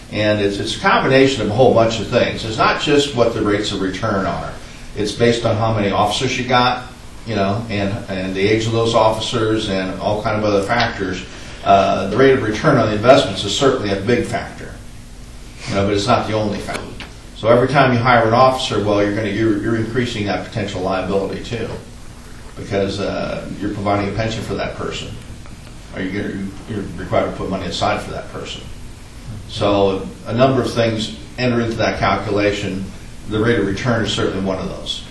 And it's a combination of a whole bunch of things. It's not just what the rates of return are. It's based on how many officers you got, and the age of those officers and all kind of other factors. The rate of return on the investments is certainly a big factor, but it's not the only factor. So every time you hire an officer, well, you're increasing that potential liability too, because you're providing a pension for that person, or you're required to put money aside for that person. So a number of things enter into that calculation. The rate of return is certainly one of those.